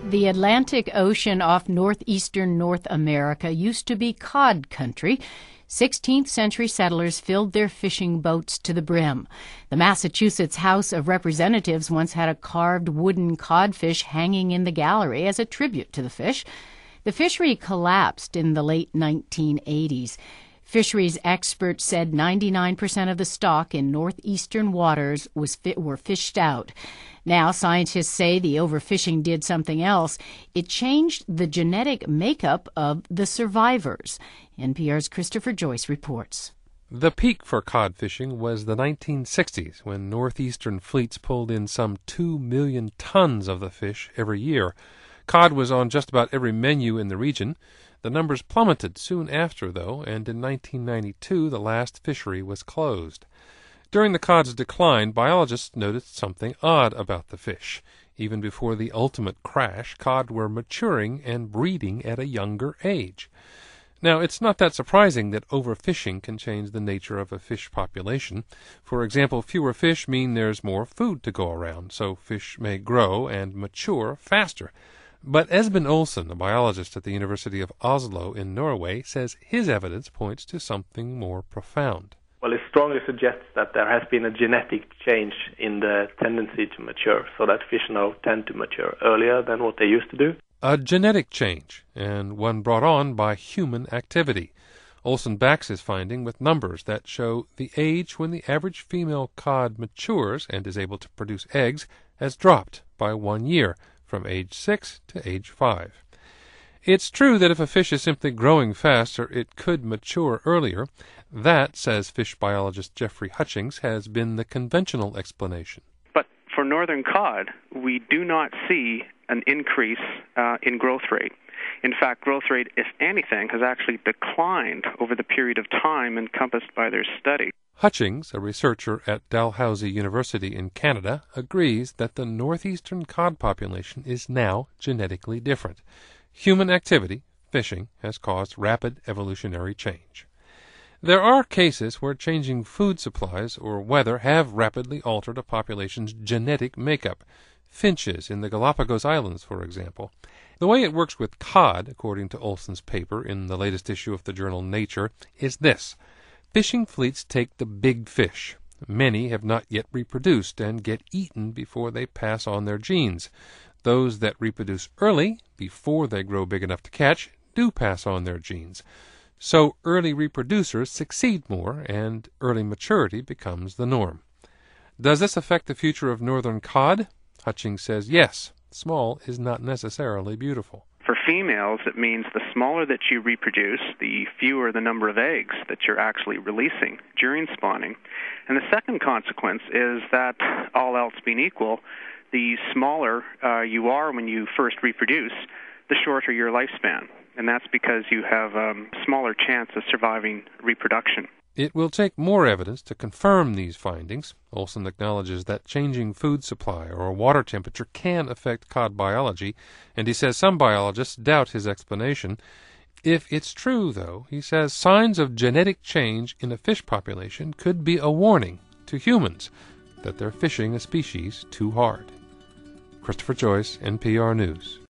The Atlantic Ocean off northeastern North America used to be cod country. 16th century settlers filled their fishing boats to the brim. The Massachusetts House of Representatives once had a carved wooden codfish hanging in the gallery as a tribute to the fish. The fishery collapsed in the late 1980s. Fisheries experts said 99% of the stock in northeastern waters were fished out. Now, scientists say the overfishing did something else. It changed the genetic makeup of the survivors. NPR's Christopher Joyce reports. The peak for cod fishing was the 1960s, when northeastern fleets pulled in some 2 million tons of the fish every year. Cod was on just about every menu in the region. The numbers plummeted soon after, though, and in 1992 the last fishery was closed. During the cod's decline, biologists noticed something odd about the fish. Even before the ultimate crash, cod were maturing and breeding at a younger age. Now, it's not that surprising that overfishing can change the nature of a fish population. For example, fewer fish mean there's more food to go around, so fish may grow and mature faster. But Esben Olsen, a biologist at the University of Oslo in Norway, says his evidence points to something more profound. Well, it strongly suggests that there has been a genetic change in the tendency to mature, so that fish now tend to mature earlier than what they used to do. A genetic change, and one brought on by human activity. Olsen backs his finding with numbers that show the age when the average female cod matures and is able to produce eggs has dropped by 1 year, from age 6 to age 5. It's true that if a fish is simply growing faster, it could mature earlier. That, says fish biologist Jeffrey Hutchings, has been the conventional explanation. But for northern cod, we do not see an increase in growth rate. In fact, growth rate, if anything, has actually declined over the period of time encompassed by their study. Hutchings, a researcher at Dalhousie University in Canada, agrees that the northeastern cod population is now genetically different. Human activity, fishing, has caused rapid evolutionary change. There are cases where changing food supplies or weather have rapidly altered a population's genetic makeup. Finches in the Galapagos Islands, for example. The way it works with cod, according to Olsen's paper in the latest issue of the journal Nature, is this. Fishing fleets take the big fish. Many have not yet reproduced and get eaten before they pass on their genes. Those that reproduce early, before they grow big enough to catch, do pass on their genes. So early reproducers succeed more, and early maturity becomes the norm. Does this affect the future of northern cod? Hutchings says yes. Small is not necessarily beautiful. For females, it means the smaller that you reproduce, the fewer the number of eggs that you're actually releasing during spawning. And the second consequence is that, all else being equal, the smaller you are when you first reproduce, the shorter your lifespan. And that's because you have a smaller chance of surviving reproduction. It will take more evidence to confirm these findings. Olsen acknowledges that changing food supply or water temperature can affect cod biology, and he says some biologists doubt his explanation. If it's true, though, he says signs of genetic change in a fish population could be a warning to humans that they're fishing a species too hard. Christopher Joyce, NPR News.